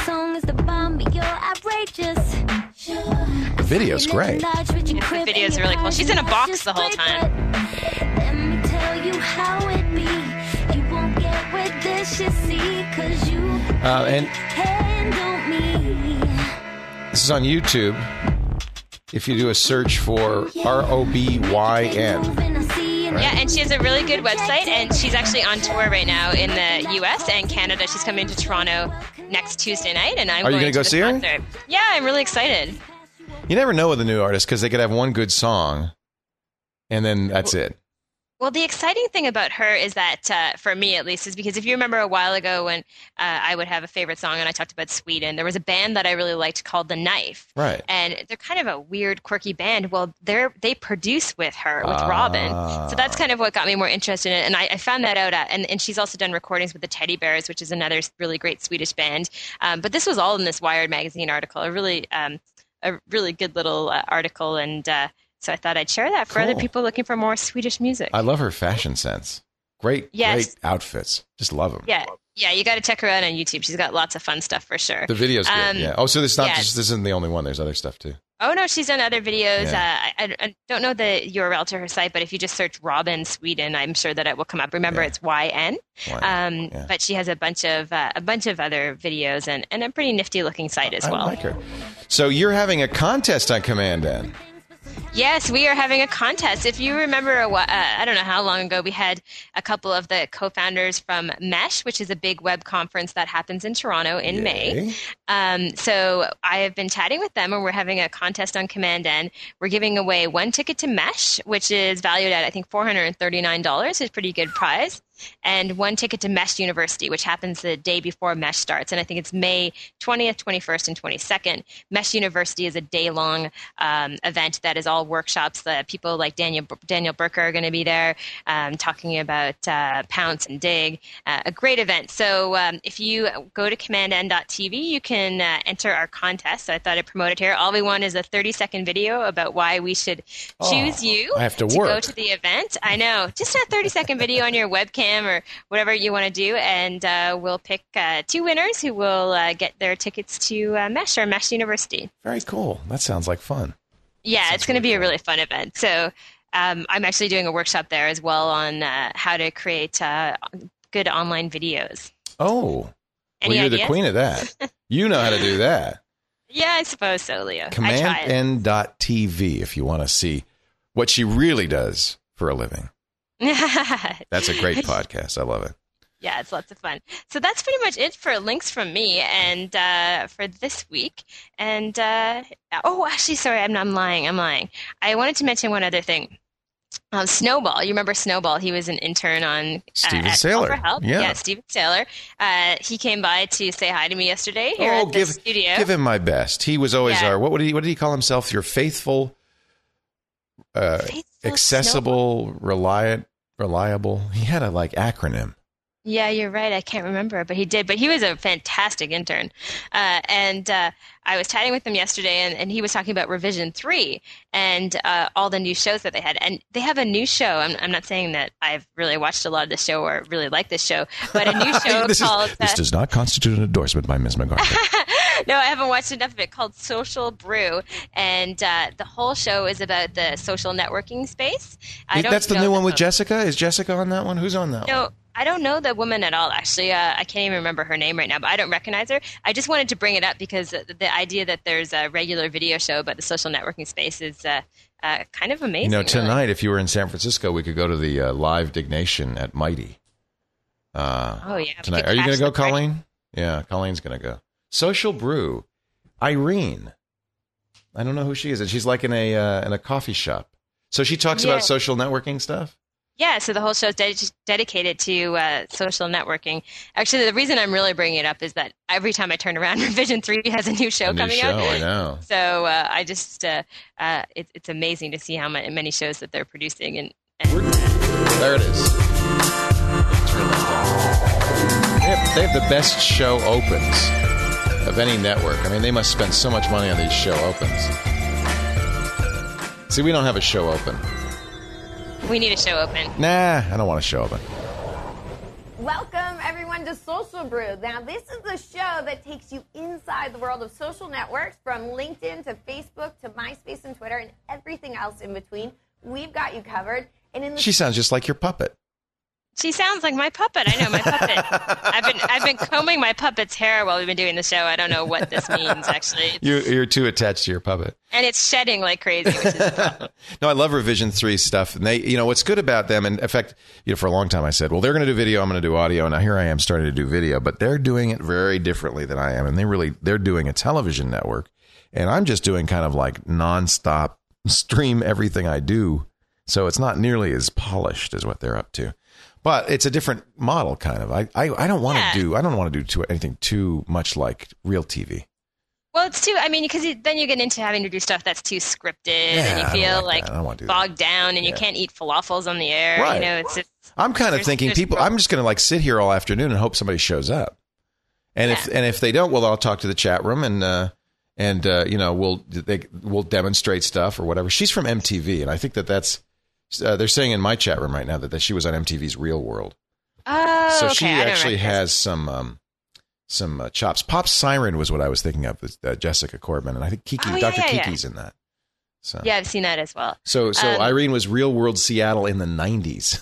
The video's great. Yeah, the video is really cool. She's in a box the whole time. Let me tell you how it be. You won't get with this, you see, 'cause you Uh, and handle me. this is on YouTube. If you do a search for R O B Y N, Yeah, and she has a really good website, and she's actually on tour right now in the U S and Canada. She's coming to Toronto next Tuesday night, and I'm Are you going gonna go to the see her? concert. Yeah, I'm really excited. You never know with a new artist because they could have one good song, and then that's it. Well, the exciting thing about her is that, uh, for me at least, is because if you remember a while ago when uh, I would have a favorite song and I talked about Sweden, there was a band that I really liked called The Knife. Right. And they're kind of a weird, quirky band. Well, they're they produce with her, with Robin. So that's kind of what got me more interested in it. And I, I found that out. At, and, and she's also done recordings with the Teddy Bears, which is another really great Swedish band. Um, but this was all in this Wired magazine article, a really, um, a really good little uh, article. And uh, so I thought I'd share that for Cool. other people looking for more Swedish music. I love her fashion sense. Great, Yes. great outfits. Just love them. Yeah, yeah, you got to check her out on YouTube. She's got lots of fun stuff for sure. The video's good. Um, yeah. Oh, so this not yeah. just this isn't the only one. There's other stuff too. Oh no, she's done other videos. Yeah. Uh, I, I don't know the U R L to her site, but if you just search Robin Sweden, I'm sure that it will come up. Remember, Yeah. it's Y N. Why? Um, Yeah. But she has a bunch of uh, a bunch of other videos and, and a pretty nifty looking site as I well. like her. So you're having a contest on Command N. Yes, we are having a contest. If you remember, a whi- uh, I don't know how long ago, we had a couple of the co-founders from Mesh, which is a big web conference that happens in Toronto in Yay. May. Um, so I have been chatting with them, and we're having a contest on Command N. We're giving away one ticket to Mesh, which is valued at, I think, four hundred thirty-nine dollars. It's a pretty good prize. And one ticket to Mesh University, which happens the day before Mesh starts. And I think it's May twentieth, twenty-first, and twenty-second. Mesh University is a day-long um, event that is all workshops. The people like Daniel Daniel Burker are going to be there um, talking about uh, Pounce and Dig. Uh, a great event. So um, if you go to command n dot t v, you can uh, enter our contest. So I thought I'd promote it here. All we want is a thirty-second video about why we should choose Oh, you I have to go work. to the event. I know. Just a thirty-second video on your webcam or whatever you want to do, and uh, we'll pick uh, two winners who will uh, get their tickets to uh, Mesh or Mesh University. Very cool. That sounds like fun. Yeah, it's going to be a really fun event. So um, I'm actually doing a workshop there as well on uh, how to create uh, good online videos. Oh, Any well, you're the ideas? queen of that. You know how to do that. Yeah, I suppose so, Leo. I command try it. n dot t v if you want to see what she really does for a living. That's a great podcast. I love it. Yeah, it's lots of fun. So that's pretty much it for links from me and uh, for this week. And uh, oh, actually, sorry, I'm, I'm lying. I'm lying. I wanted to mention one other thing. Um, Snowball, you remember Snowball? He was an intern on uh, Steven at Saylor. Call for Help. Yeah. yeah, Steven Saylor. Uh, he came by to say hi to me yesterday here Oh, at the give studio. give him my best. He was always Yeah. our what would he what did he call himself? Your faithful, uh, Faithful accessible, reliant, reliable. He had a like acronym. Yeah, you're right. I can't remember, but he did. But he was a fantastic intern. Uh, and uh, I was chatting with him yesterday, and, and he was talking about Revision three and uh, all the new shows that they had. And they have a new show. I'm, I'm not saying that I've really watched a lot of the show or really like this show, but a new show this, called... is, this uh, does not constitute an endorsement by Miz McGarvey. no, I haven't watched enough of it, called Social Brew. And uh, the whole show is about the social networking space. I don't That's the know new one with mo- Jessica. Is Jessica on that one? Who's on that one? No, I don't know the woman at all, actually. Uh, I can't even remember her name right now, but I don't recognize her. I just wanted to bring it up because the, the idea that there's a regular video show about the social networking space is uh, uh, kind of amazing. You know, really. tonight, if you were in San Francisco, we could go to the uh, live Dignation at Mighty. Uh, Oh, yeah. we tonight. could Are you going crash to go, the party. Colleen? Yeah, Colleen's going to go. Social Brew. Irene. I don't know who she is. She's like in a uh, in a coffee shop. So she talks Yeah. about social networking stuff? Yeah, so the whole show is ded- dedicated to uh, social networking. Actually, the reason I'm really bringing it up is that every time I turn around, Revision three has a new show A new coming show, out. I know. So uh, I just, uh, uh, it, it's amazing to see how many, many shows that they're producing. And, and There it is. Turn that down. They have, they have the best show opens of any network. I mean, they must spend so much money on these show opens. See, we don't have a show open. we need a show open. Nah, I don't want a show open. Welcome, everyone, to Social Brew. Now, this is the show that takes you inside the world of social networks, from LinkedIn to Facebook to MySpace and Twitter and everything else in between. We've got you covered. And in the She sounds just like your puppet. She sounds like my puppet. I know my puppet. I've been I've been combing my puppet's hair while we've been doing the show. I don't know what this means actually. You're, you're too attached to your puppet, and it's shedding like crazy, which is a problem. No, I love Revision three stuff, and they, you know, what's good about them. And in fact, you know, for a long time I said, well, they're going to do video, I'm going to do audio, and now here I am starting to do video, but they're doing it very differently than I am, and they really they're doing a television network, and I'm just doing kind of like nonstop stream everything I do, so it's not nearly as polished as what they're up to. But it's a different model, kind of. I I, I don't want to Yeah. do I don't want to do too, anything too much like real T V. Well, it's too. I mean, because then you get into having to do stuff that's too scripted, Yeah, and you I don't feel like like, that. I don't wanna do that. bogged down, and Yeah. you can't eat falafels on the air. Right. You know, it's just. I'm kind of There's- thinking there's people. pro- I'm just going to like sit here all afternoon and hope somebody shows up. And if Yeah. and if they don't, well, I'll talk to the chat room and uh, and uh, you know we'll they we'll demonstrate stuff or whatever. She's from M T V, and I think that that's uh, they're saying in my chat room right now that, that she was on M T V's Real World. Oh, So okay. she I don't actually recognize has some um, some uh, chops. Pop Siren was what I was thinking of with uh, Jessica Corbin, and I think Kiki, Oh, yeah, Doctor yeah, yeah. Kiki's in that. So Yeah, I've seen that as well. so so Um, Irene was Real World Seattle in the nineties.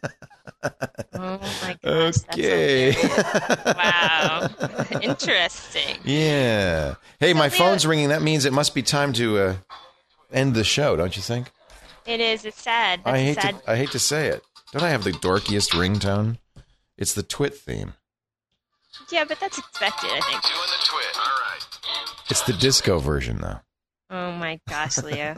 Oh my gosh. Okay. That's wow. Interesting. Yeah. Hey, my Leo- phone's ringing. That means it must be time to uh, end the show, don't you think? It is. It's sad. That's I hate sad. to I hate to say it. Don't I have the dorkiest ringtone? It's the Twit theme. Yeah, but that's expected, I think. Doing the twit. All right. It's the disco version, though. Oh my gosh, Leo.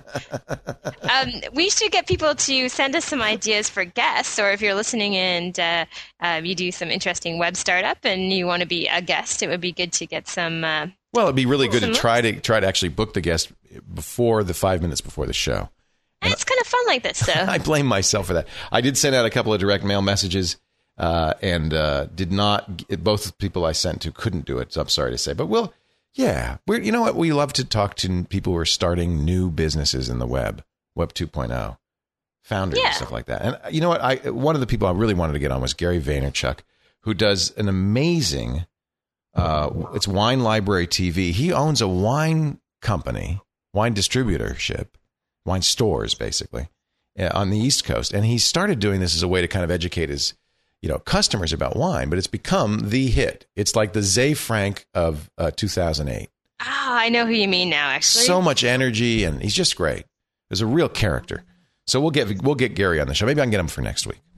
um, we should get people to send us some ideas for guests, or if you're listening and uh, uh, you do some interesting web startup and you want to be a guest, it would be good to get some. Uh, Well, it'd be really good to Some try to try to actually book the guest before the five minutes before the show. and it's kind of fun like this, though. I blame myself for that. I did send out a couple of direct mail messages, uh, and uh, did not. Both people I sent to couldn't do it. So I'm sorry to say, but we'll. Yeah, we're. You know what? We love to talk to people who are starting new businesses in the web, Web two point oh, founders Yeah. and stuff like that. And you know what? I one of the people I really wanted to get on was Gary Vaynerchuk, who does an amazing. Uh, it's Wine Library T V. He owns a wine company, wine distributorship, wine stores, basically, uh, on the East Coast. And he started doing this as a way to kind of educate his, you know, customers about wine. But it's become the hit. It's like the Zay Frank of uh, two thousand eight. Oh, I know who you mean now, actually. So much energy, and he's just great. There's a real character. So we'll get we'll get Gary on the show. Maybe I can get him for next week.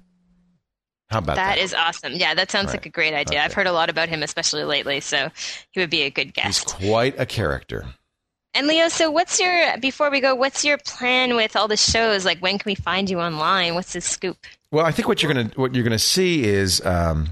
How about that? That is awesome. Yeah, that sounds Right. like a great idea. Okay. I've heard a lot about him, especially lately, so he would be a good He's guest. quite a character. And Leo, so what's your, before we go, what's your plan with all the shows? Like, when can we find you online? What's the scoop? Well, I think what you're gonna what you're gonna see is um,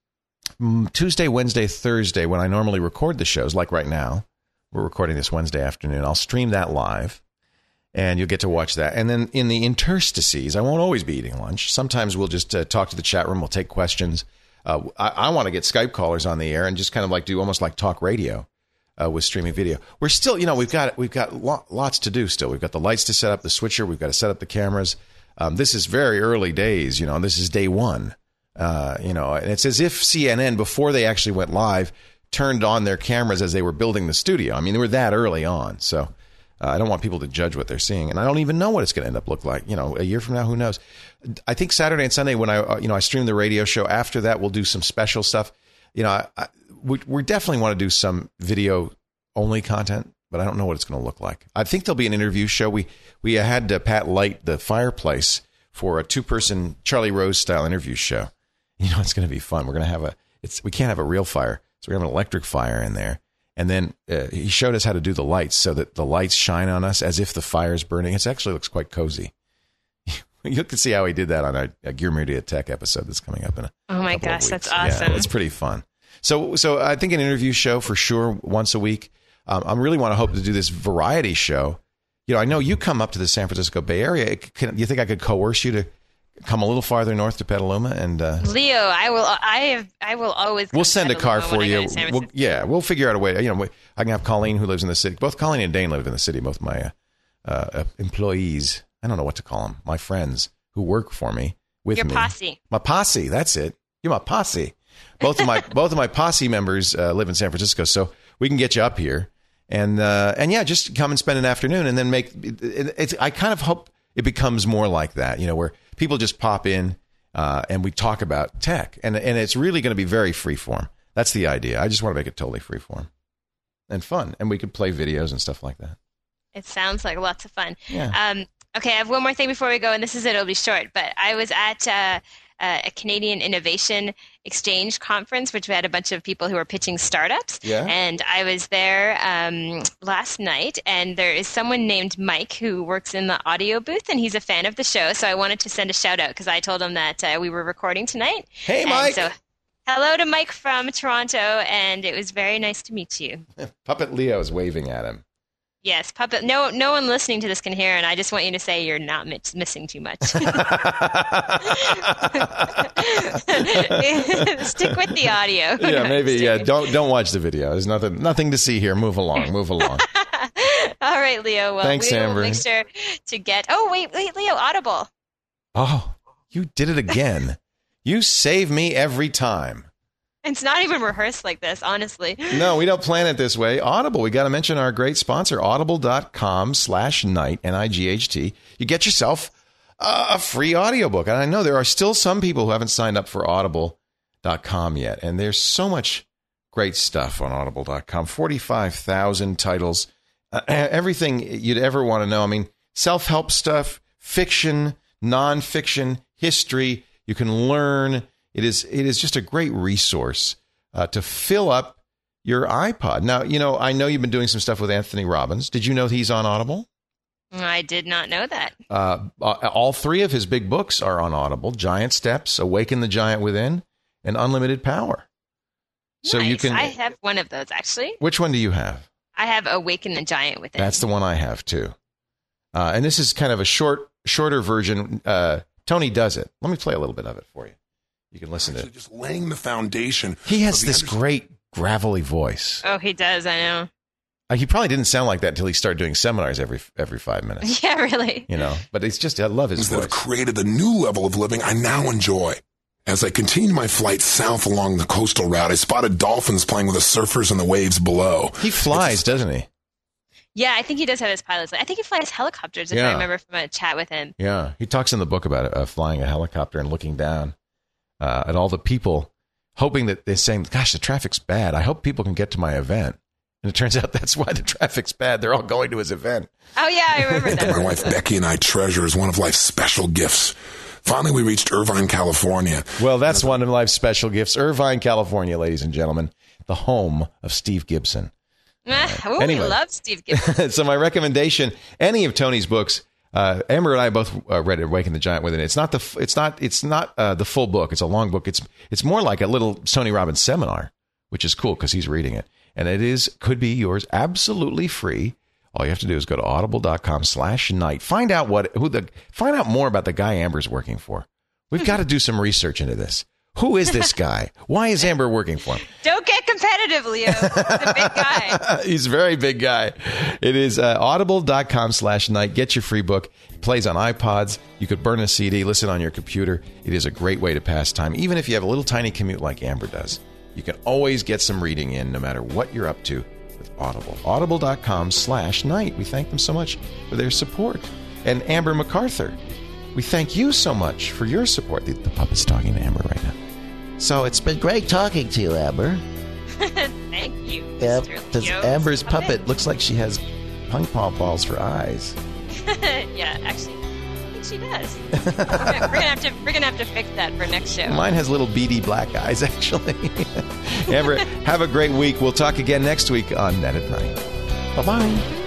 mm, Tuesday, Wednesday, Thursday, when I normally record the shows. Like right now, we're recording this Wednesday afternoon. I'll stream that live, and you'll get to watch that. And then in the interstices, I won't always be eating lunch. Sometimes we'll just uh, talk to the chat room. We'll take questions. Uh, I, I want to get Skype callers on the air and just kind of like do almost like talk radio. Uh, with streaming video, we're still, you know, we've got we've got lo- lots to do. Still, we've got the lights to set up, the switcher. We've got to set up the cameras. Um, this is very early days, you know. This is day one, uh, you know, and it's as if C N N, before they actually went live, turned on their cameras as they were building the studio. I mean, they were that early on, so uh, I don't want people to judge what they're seeing, and I don't even know what it's going to end up look like. You know, a year from now, who knows? I think Saturday and Sunday when I, uh, you know, I stream the radio show. After that, we'll do some special stuff. You know, I, I, we, we definitely want to do some video only content, but I don't know what it's going to look like. I think there'll be an interview show. We we had uh, Pat light the fireplace for a two person Charlie Rose style interview show. You know, it's going to be fun. We're going to have a it's we can't have a real fire, so we're going to have an electric fire in there. And then uh, he showed us how to do the lights so that the lights shine on us as if the fire's burning. It actually looks quite cozy. You can see how he did that on our, our Gear Media Tech episode that's coming up in a Oh my couple of gosh, that's weeks. awesome. Yeah, it's pretty fun. So, so I think an interview show for sure once a week. Um, I really want to hope to do this variety show. You know, I know you come up to the San Francisco Bay Area. It, can, you think I could coerce you to come a little farther north to Petaluma? And uh, Leo, I will, I have, I will always. we'll come send to a car Petaluma for when I go you. to San We'll, Francisco. yeah, we'll figure out a way. You know, I can have Colleen who lives in the city. Both Colleen and Dane live in the city. Both my uh, uh, employees. I don't know what to call them. My friends who work for me with Your me. posse. My posse. That's it. You're my posse. Both of my both of my posse members uh, live in San Francisco, so we can get you up here, and uh, and yeah, just come and spend an afternoon, and then make. It, it's. I kind of hope it becomes more like that, you know, where people just pop in. uh, and we talk about tech. And and it's really going to be very freeform. That's the idea. I just want to make it totally freeform and fun. And we could play videos and stuff like that. It sounds like lots of fun. Yeah. Um, okay, I have one more thing before we go, and this is it. It'll be short. But I was at uh, uh, a Canadian Innovation Exchange conference, which we had a bunch of people who were pitching startups. Yeah. And I was there um, last night, and there is someone named Mike who works in the audio booth, and he's a fan of the show. So I wanted to send a shout out because I told him that uh, we were recording tonight. Hey, And Mike. So, hello to Mike from Toronto, and it was very nice to meet you. Puppet Leo is waving at him. Yes, puppet. No, no one listening to this can hear, and I just want you to say you're not mi- missing too much. Stick with the audio. Yeah, No, maybe. just Yeah, kidding. don't don't watch the video. There's nothing nothing to see here. Move along. Move along. All right, Leo. Well, Thanks, we will Amber. make sure to get. Oh, wait, wait, Leo. Audible. Oh, you did it again. You save me every time. It's not even rehearsed like this, honestly. No, we don't plan it this way. Audible, we got to mention our great sponsor, audible.com slash night, N I G H T. You get yourself a, a free audiobook. And I know there are still some people who haven't signed up for audible dot com yet. And there's so much great stuff on audible dot com. forty-five thousand titles, uh, everything you'd ever want to know. I mean, self-help stuff, fiction, nonfiction, history. You can learn. It is it is just a great resource uh, to fill up your iPod. Now, you know, I know you've been doing some stuff with Anthony Robbins. Did you know he's on Audible? I did not know that. Uh, all three of his big books are on Audible: Giant Steps, Awaken the Giant Within, and Unlimited Power. So nice. you can. I have one of those, actually. Which one do you have? I have Awaken the Giant Within. That's the one I have, too. Uh, and this is kind of a short, shorter version. Uh, Tony does it. Let me play a little bit of it for you. You can listen Actually, to it. just laying the foundation. He has of the this understanding. great gravelly voice. Oh, he does. I know. Uh, he probably didn't sound like that until he started doing seminars every every five minutes. Yeah, really. You know, but it's just, I love his that voice. have created the new level of living I now enjoy. As I continued my flight south along the coastal route, I spotted dolphins playing with the surfers and the waves below. He flies, doesn't he? Yeah, I think he does have his pilot's. I think he flies helicopters, if Yeah. I remember from a chat with him. Yeah. He talks in the book about uh, flying a helicopter and looking down uh, at all the people, hoping that they're saying, gosh, the traffic's bad. I hope people can get to my event. And it turns out that's why the traffic's bad. They're all going to his event. Oh, yeah, I remember that that. my wife Becky and I treasure as one of life's special gifts. Finally, we reached Irvine, California. Well, that's one of life's special gifts. Irvine, California, ladies and gentlemen, the home of Steve Gibson. Oh, Anyway. we love Steve Gibson. So my recommendation, any of Tony's books, uh, Amber and I both uh, read Awaken the Giant Within. It's not the it's not it's not uh, the full book. It's a long book. It's it's more like a little Tony Robbins seminar, which is cool because he's reading it, and it is could be yours absolutely free. All you have to do is go to audible.com slash night. Find out what who the find out more about the guy Amber's working for. We've got to do some research into this. Who is this guy? Why is Amber working for him? Don't get competitive, Leo. He's a big guy. He's a very big guy. It is uh, audible.com slash night. Get your free book. It plays on iPods. You could burn a C D, listen on your computer. It is a great way to pass time. Even if you have a little tiny commute like Amber does, you can always get some reading in no matter what you're up to with Audible. Audible.com slash night. We thank them so much for their support. And Amber MacArthur, we thank you so much for your support. The, the puppet's talking to Amber right now. So it's been great talking to you, Amber. Thank you. Yeah, Mister because Leo. Amber's puppet looks like she has ping pong balls for eyes. Yeah, actually, I think she does. we're, gonna, we're gonna have to we're gonna have to fix that for next show. Mine has little beady black eyes, actually. Amber, have a great week. We'll talk again next week on Net at Night. Bye-bye.